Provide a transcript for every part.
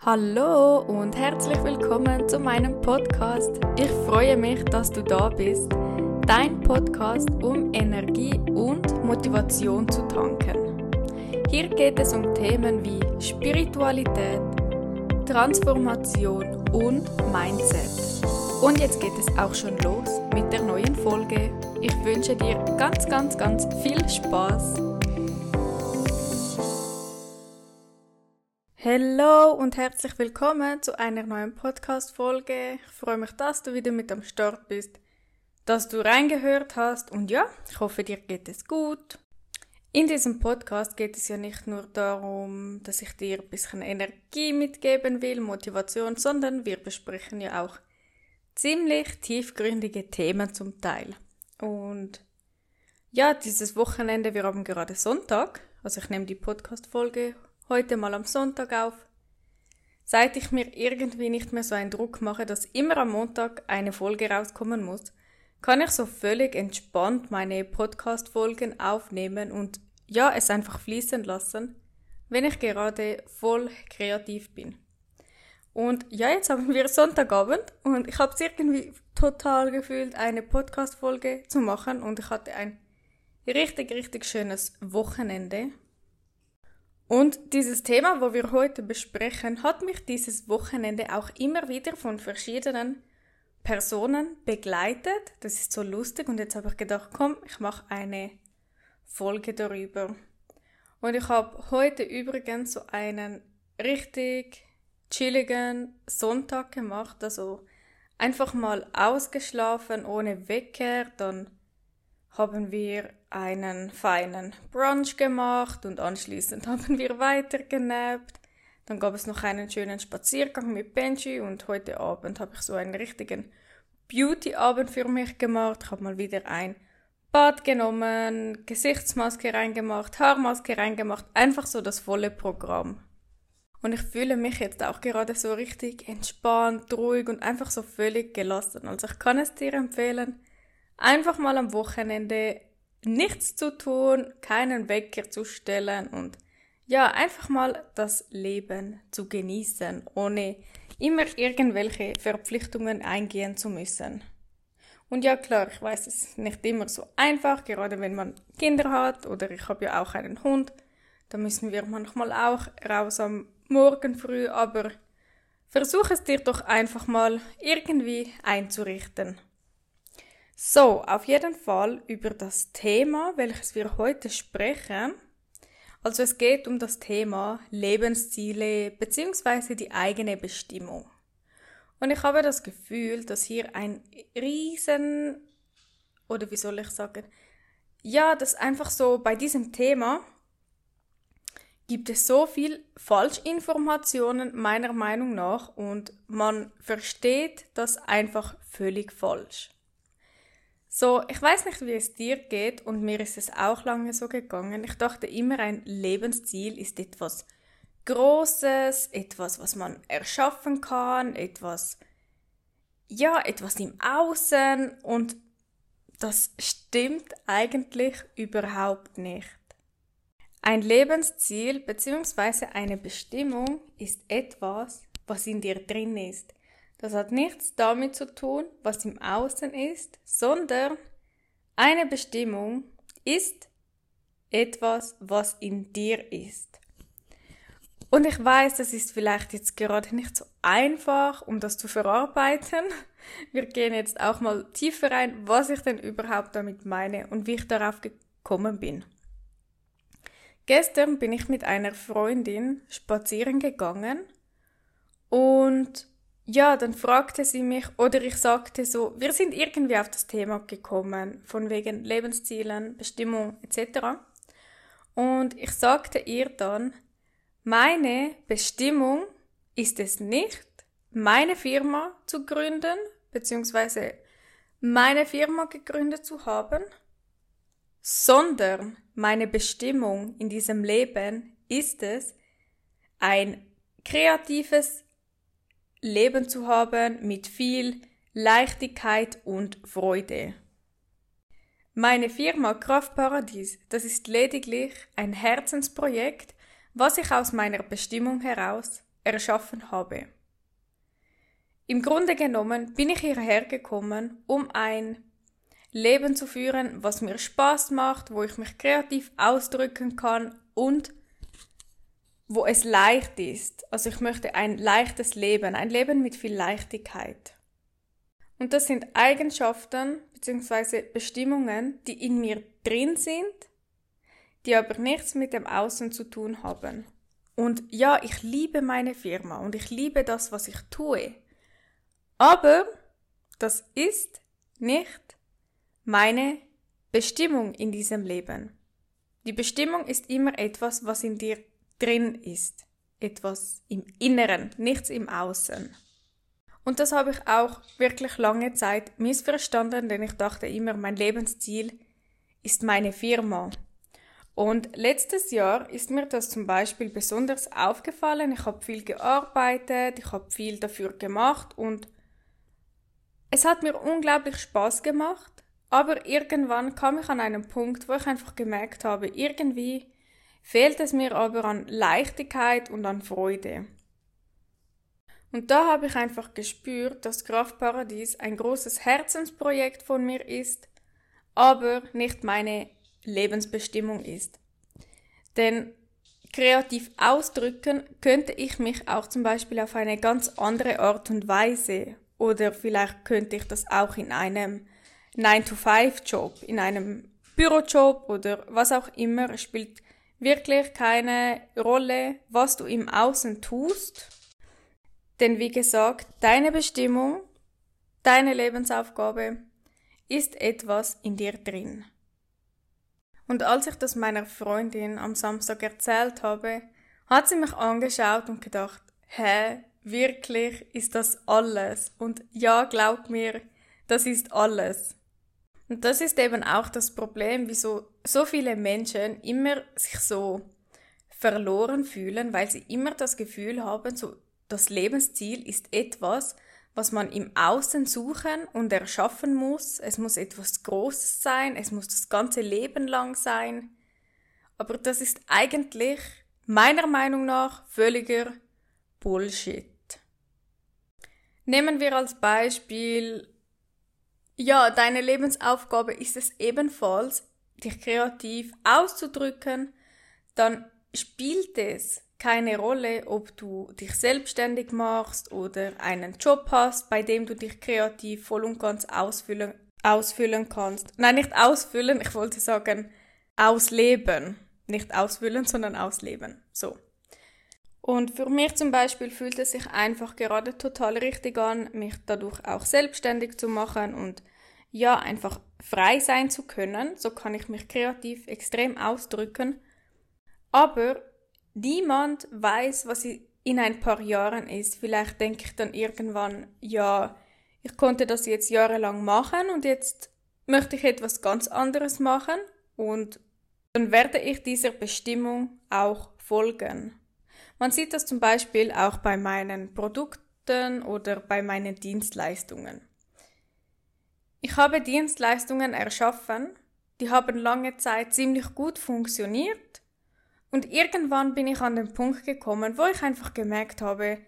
Hallo und herzlich willkommen zu meinem Podcast. Ich freue mich, dass du da bist. Dein Podcast, um Energie und Motivation zu tanken. Hier geht es um Themen wie Spiritualität, Transformation und Mindset. Und jetzt geht es auch schon los mit der neuen Folge. Ich wünsche dir ganz viel Spaß. Hallo und herzlich willkommen zu einer neuen Podcast-Folge. Ich freue mich, dass du wieder mit am Start bist, dass du reingehört hast und ja, ich hoffe, dir geht es gut. In diesem Podcast geht es ja nicht nur darum, dass ich dir ein bisschen Energie mitgeben will, Motivation, sondern wir besprechen ja auch ziemlich tiefgründige Themen zum Teil. Und ja, dieses Wochenende, wir haben gerade Sonntag, also ich nehme die Podcast-Folge heute mal am Sonntag auf. Seit ich mir irgendwie nicht mehr so einen Druck mache, dass immer am Montag eine Folge rauskommen muss, kann ich so völlig entspannt meine Podcast-Folgen aufnehmen und ja, es einfach fließen lassen, wenn ich gerade voll kreativ bin. Und ja, jetzt haben wir Sonntagabend und ich habe es irgendwie total gefühlt, eine Podcast-Folge zu machen und ich hatte ein richtig schönes Wochenende. Und dieses Thema, wo wir heute besprechen, hat mich dieses Wochenende auch immer wieder von verschiedenen Personen begleitet. Das ist so lustig und jetzt habe ich gedacht, komm, ich mache eine Folge darüber. Und ich habe heute übrigens so einen richtig chilligen Sonntag gemacht, also einfach mal ausgeschlafen, ohne Wecker, dann haben wir einen feinen Brunch gemacht und anschließend haben wir weiter genappt. Dann gab es noch einen schönen Spaziergang mit Benji und heute Abend habe ich so einen richtigen Beauty-Abend für mich gemacht. Ich habe mal wieder ein Bad genommen, Gesichtsmaske reingemacht, Haarmaske reingemacht, einfach so das volle Programm. Und ich fühle mich jetzt auch gerade so richtig entspannt, ruhig und einfach so völlig gelassen. Also ich kann es dir empfehlen, einfach mal am Wochenende nichts zu tun, keinen Wecker zu stellen und ja, einfach mal das Leben zu genießen, ohne immer irgendwelche Verpflichtungen eingehen zu müssen. Und ja klar, ich weiß, es ist nicht immer so einfach, gerade wenn man Kinder hat oder ich habe ja auch einen Hund, da müssen wir manchmal auch raus am Morgen früh, aber versuch es dir doch einfach mal irgendwie einzurichten. So, auf jeden Fall über das Thema, welches wir heute sprechen. Also es geht um das Thema Lebensziele bzw. die eigene Bestimmung. Und ich habe das Gefühl, dass hier ein dass einfach so bei diesem Thema gibt es so viel Falschinformationen meiner Meinung nach und man versteht das einfach völlig falsch. So, ich weiß nicht, wie es dir geht und mir ist es auch lange so gegangen. Ich dachte immer, ein Lebensziel ist etwas Großes, etwas, was man erschaffen kann, etwas im Außen und das stimmt eigentlich überhaupt nicht. Ein Lebensziel bzw. eine Bestimmung ist etwas, was in dir drin ist. Das hat nichts damit zu tun, was im Außen ist, sondern eine Bestimmung ist etwas, was in dir ist. Und ich weiß, das ist vielleicht jetzt gerade nicht so einfach, um das zu verarbeiten. Wir gehen jetzt auch mal tiefer rein, was ich denn überhaupt damit meine und wie ich darauf gekommen bin. Gestern bin ich mit einer Freundin spazieren gegangen und ja, dann fragte sie mich, oder ich sagte so, wir sind irgendwie auf das Thema gekommen, von wegen Lebenszielen, Bestimmung etc. Und ich sagte ihr dann, meine Bestimmung ist es nicht, meine Firma zu gründen, beziehungsweise meine Firma gegründet zu haben, sondern meine Bestimmung in diesem Leben ist es, ein kreatives Leben zu haben mit viel Leichtigkeit und Freude. Meine Firma Kraftparadies, das ist lediglich ein Herzensprojekt, was ich aus meiner Bestimmung heraus erschaffen habe. Im Grunde genommen bin ich hierher gekommen, um ein Leben zu führen, was mir Spaß macht, wo ich mich kreativ ausdrücken kann und wo es leicht ist. Also ich möchte ein leichtes Leben, ein Leben mit viel Leichtigkeit. Und das sind Eigenschaften bzw. Bestimmungen, die in mir drin sind, die aber nichts mit dem Außen zu tun haben. Und ja, ich liebe meine Firma und ich liebe das, was ich tue. Aber das ist nicht meine Bestimmung in diesem Leben. Die Bestimmung ist immer etwas, was in dir drin ist. Etwas im Inneren, nichts im Außen. Und das habe ich auch wirklich lange Zeit missverstanden, denn ich dachte immer, mein Lebensziel ist meine Firma. Und letztes Jahr ist mir das zum Beispiel besonders aufgefallen. Ich habe viel gearbeitet, ich habe viel dafür gemacht und es hat mir unglaublich Spaß gemacht. Aber irgendwann kam ich an einen Punkt, wo ich einfach gemerkt habe, irgendwie fehlt es mir aber an Leichtigkeit und an Freude. Und da habe ich einfach gespürt, dass Kraftparadies ein großes Herzensprojekt von mir ist, aber nicht meine Lebensbestimmung ist. Denn kreativ ausdrücken könnte ich mich auch zum Beispiel auf eine ganz andere Art und Weise oder vielleicht könnte ich das auch in einem 9-to-5-Job, in einem Bürojob oder was auch immer. Es spielt wirklich keine Rolle, was du im Außen tust. Denn wie gesagt, deine Bestimmung, deine Lebensaufgabe ist etwas in dir drin. Und als ich das meiner Freundin am Samstag erzählt habe, hat sie mich angeschaut und gedacht, hä, wirklich, ist das alles? Und ja, glaub mir, das ist alles. Und das ist eben auch das Problem, wieso so viele Menschen immer sich so verloren fühlen, weil sie immer das Gefühl haben, so das Lebensziel ist etwas, was man im Außen suchen und erschaffen muss. Es muss etwas Großes sein, es muss das ganze Leben lang sein. Aber das ist eigentlich meiner Meinung nach völliger Bullshit. Nehmen wir als Beispiel, ja, deine Lebensaufgabe ist es ebenfalls, dich kreativ auszudrücken, dann spielt es keine Rolle, ob du dich selbstständig machst oder einen Job hast, bei dem du dich kreativ voll und ganz ausfüllen kannst. Nein, nicht ausfüllen, ich wollte sagen ausleben. Nicht ausfüllen, sondern ausleben. So. Und für mich zum Beispiel fühlt es sich einfach gerade total richtig an, mich dadurch auch selbstständig zu machen und ja, einfach frei sein zu können. So kann ich mich kreativ extrem ausdrücken. Aber niemand weiß, was in ein paar Jahren ist. Vielleicht denke ich dann irgendwann, ja, ich konnte das jetzt jahrelang machen und jetzt möchte ich etwas ganz anderes machen und dann werde ich dieser Bestimmung auch folgen. Man sieht das zum Beispiel auch bei meinen Produkten oder bei meinen Dienstleistungen. Ich habe Dienstleistungen erschaffen, die haben lange Zeit ziemlich gut funktioniert und irgendwann bin ich an den Punkt gekommen, wo ich einfach gemerkt habe,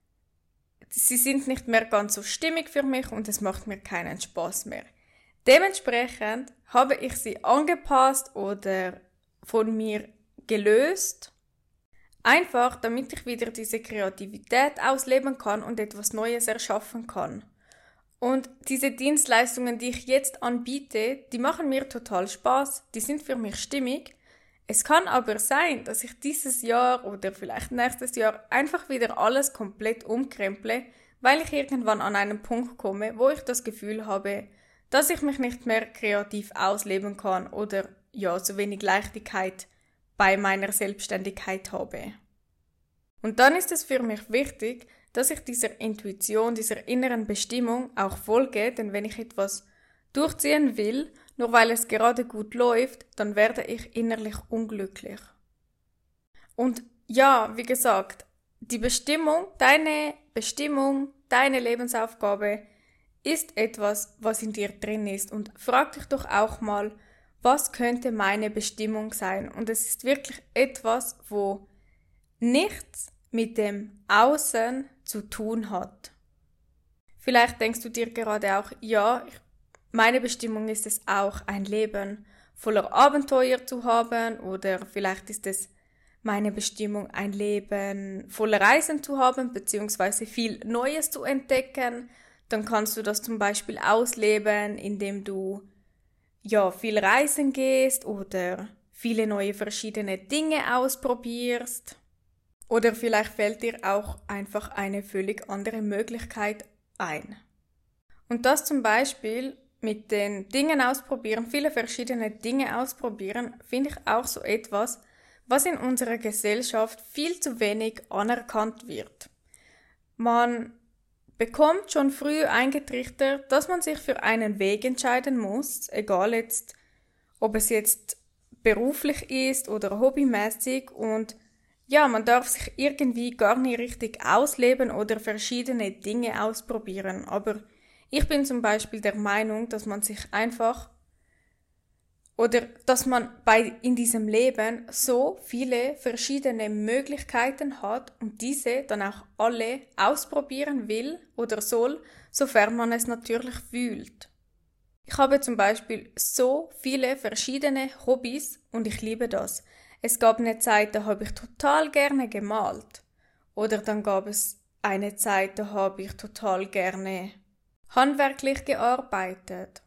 sie sind nicht mehr ganz so stimmig für mich und es macht mir keinen Spaß mehr. Dementsprechend habe ich sie angepasst oder von mir gelöst, einfach damit ich wieder diese Kreativität ausleben kann und etwas Neues erschaffen kann. Und diese Dienstleistungen, die ich jetzt anbiete, die machen mir total Spaß, die sind für mich stimmig. Es kann aber sein, dass ich dieses Jahr oder vielleicht nächstes Jahr einfach wieder alles komplett umkremple, weil ich irgendwann an einen Punkt komme, wo ich das Gefühl habe, dass ich mich nicht mehr kreativ ausleben kann oder ja, so wenig Leichtigkeit bei meiner Selbstständigkeit habe. Und dann ist es für mich wichtig, dass ich dieser Intuition, dieser inneren Bestimmung auch folge, denn wenn ich etwas durchziehen will, nur weil es gerade gut läuft, dann werde ich innerlich unglücklich. Und ja, wie gesagt, die Bestimmung, deine Lebensaufgabe ist etwas, was in dir drin ist. Und frag dich doch auch mal, was könnte meine Bestimmung sein? Und es ist wirklich etwas, wo nichts mit dem Außen zu tun hat. Vielleicht denkst du dir gerade auch, ja, meine Bestimmung ist es auch, ein Leben voller Abenteuer zu haben, oder vielleicht ist es meine Bestimmung, ein Leben voller Reisen zu haben, beziehungsweise viel Neues zu entdecken. Dann kannst du das zum Beispiel ausleben, indem du viel reisen gehst oder viele neue verschiedene Dinge ausprobierst. Oder vielleicht fällt dir auch einfach eine völlig andere Möglichkeit ein. Und das zum Beispiel mit den Dingen ausprobieren, viele verschiedene Dinge ausprobieren, finde ich auch so etwas, was in unserer Gesellschaft viel zu wenig anerkannt wird. Man bekommt schon früh eingetrichtert, dass man sich für einen Weg entscheiden muss, egal jetzt, ob es jetzt beruflich ist oder hobbymäßig, und ja, man darf sich irgendwie gar nicht richtig ausleben oder verschiedene Dinge ausprobieren. Aber ich bin zum Beispiel der Meinung, dass man sich einfach dass man in diesem Leben so viele verschiedene Möglichkeiten hat und diese dann auch alle ausprobieren will oder soll, sofern man es natürlich fühlt. Ich habe zum Beispiel so viele verschiedene Hobbys und ich liebe das. Es gab eine Zeit, da habe ich total gerne gemalt. Oder dann gab es eine Zeit, da habe ich total gerne handwerklich gearbeitet.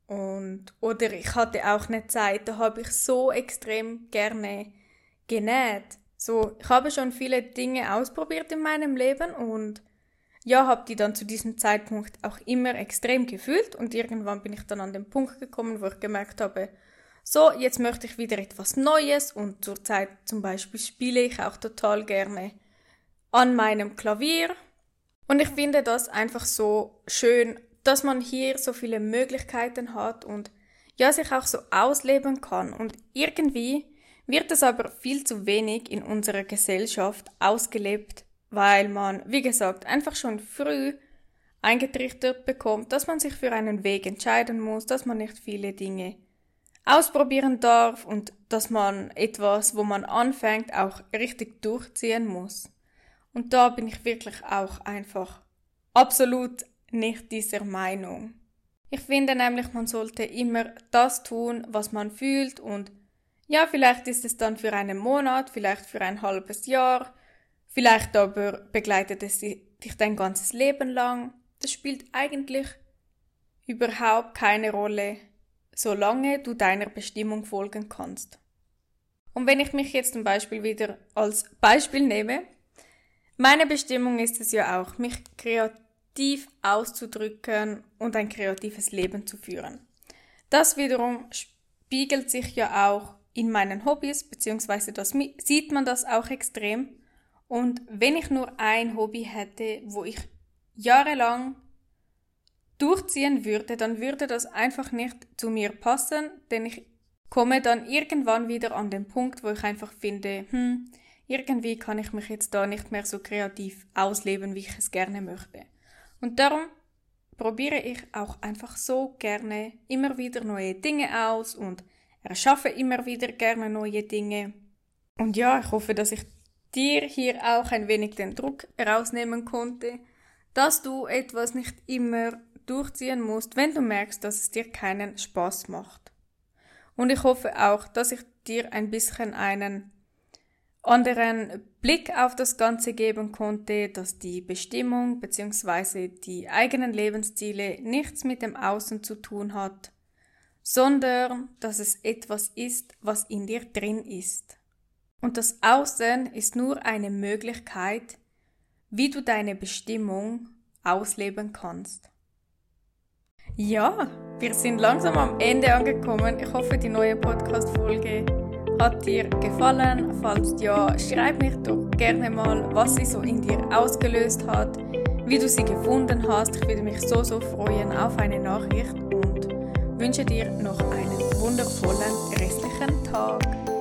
Oder ich hatte auch eine Zeit, da habe ich so extrem gerne genäht. Ich habe schon viele Dinge ausprobiert in meinem Leben und habe die dann zu diesem Zeitpunkt auch immer extrem gefühlt, und irgendwann bin ich dann an den Punkt gekommen, wo ich gemerkt habe, so, jetzt möchte ich wieder etwas Neues, und zurzeit zum Beispiel spiele ich auch total gerne an meinem Klavier. Und ich finde das einfach so schön, dass man hier so viele Möglichkeiten hat und sich auch so ausleben kann. Und irgendwie wird es aber viel zu wenig in unserer Gesellschaft ausgelebt, weil man, wie gesagt, einfach schon früh eingetrichtert bekommt, dass man sich für einen Weg entscheiden muss, dass man nicht viele Dinge ausprobieren darf und dass man etwas, wo man anfängt, auch richtig durchziehen muss. Und da bin ich wirklich auch einfach absolut nicht dieser Meinung. Ich finde nämlich, man sollte immer das tun, was man fühlt, und vielleicht ist es dann für einen Monat, vielleicht für ein halbes Jahr, vielleicht aber begleitet es dich dein ganzes Leben lang. Das spielt eigentlich überhaupt keine Rolle, solange du deiner Bestimmung folgen kannst. Und wenn ich mich jetzt zum Beispiel wieder als Beispiel nehme, meine Bestimmung ist es ja auch, mich kreativ auszudrücken und ein kreatives Leben zu führen. Das wiederum spiegelt sich ja auch in meinen Hobbys, beziehungsweise sieht man das auch extrem. Und wenn ich nur ein Hobby hätte, wo ich jahrelang durchziehen würde, dann würde das einfach nicht zu mir passen, denn ich komme dann irgendwann wieder an den Punkt, wo ich einfach finde, irgendwie kann ich mich jetzt da nicht mehr so kreativ ausleben, wie ich es gerne möchte. Und darum probiere ich auch einfach so gerne immer wieder neue Dinge aus und erschaffe immer wieder gerne neue Dinge. Und ich hoffe, dass ich dir hier auch ein wenig den Druck herausnehmen konnte, dass du etwas nicht immer durchziehen musst, wenn du merkst, dass es dir keinen Spaß macht. Und ich hoffe auch, dass ich dir ein bisschen einen anderen Blick auf das Ganze geben konnte, dass die Bestimmung bzw. die eigenen Lebensziele nichts mit dem Außen zu tun hat, sondern dass es etwas ist, was in dir drin ist. Und das Außen ist nur eine Möglichkeit, wie du deine Bestimmung ausleben kannst. Ja, wir sind langsam am Ende angekommen. Ich hoffe, die neue Podcast-Folge hat dir gefallen. Falls ja, schreib mir doch gerne mal, was sie so in dir ausgelöst hat, wie du sie gefunden hast. Ich würde mich so freuen auf eine Nachricht und wünsche dir noch einen wundervollen restlichen Tag.